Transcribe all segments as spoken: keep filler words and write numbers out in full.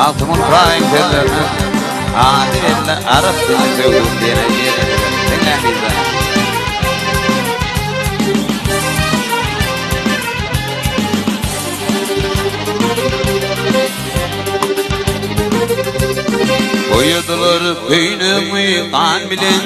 altımın kayın tellerine adi elle Arap dili dövdüm diyene yere dinlemizden. Boyadılar beynimi kan bilen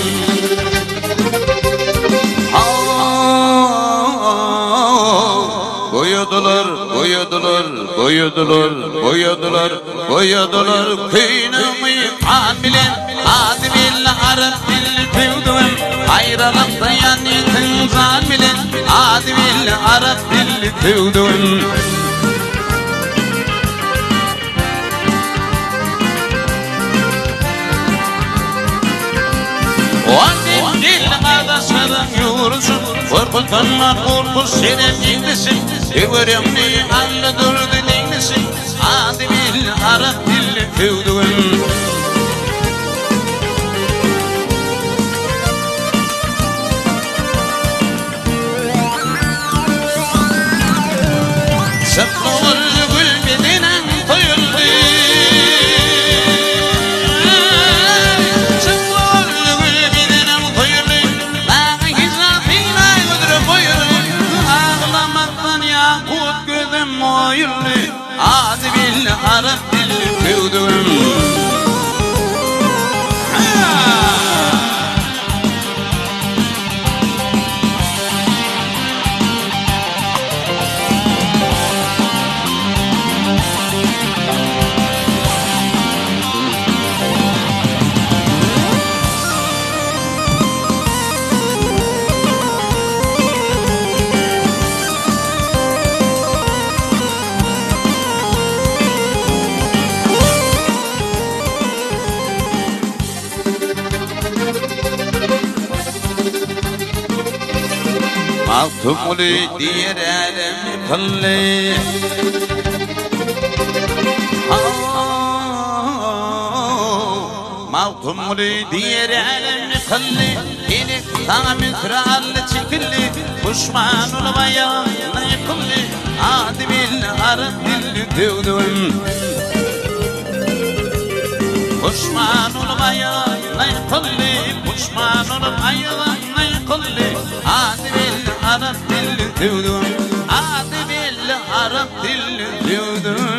Boyadılar, boyadılar, boyadılar, boyadılar, boyadılar beynimi kan bilen Adi billi Arap dilli tevdüm ayrılıkta yanıtın zan bilen Adi billi Arap dilli tevdüm Oğlum dil adaşların yursun Korkutanlar korkus senin dinlesin Öğrenmeyi anladırdı dinlesin Adi bil Arap dilli tevdüğün Saplılar gül bedenen koyuldu Adi bil Arap dilli tevdüm Altımlı diğer alem kıllı Maltumlu diğer alem kıllı İlik tamir krallı çekilli Kuşman olmaya yıkıllı Adi bil Arap dilli tevdüm Kuşman olmaya yıkıllı Kuşman olmaya yıkıllı Adi bil Arap dilli tevdüm Adi bil Arap dilli tevdüm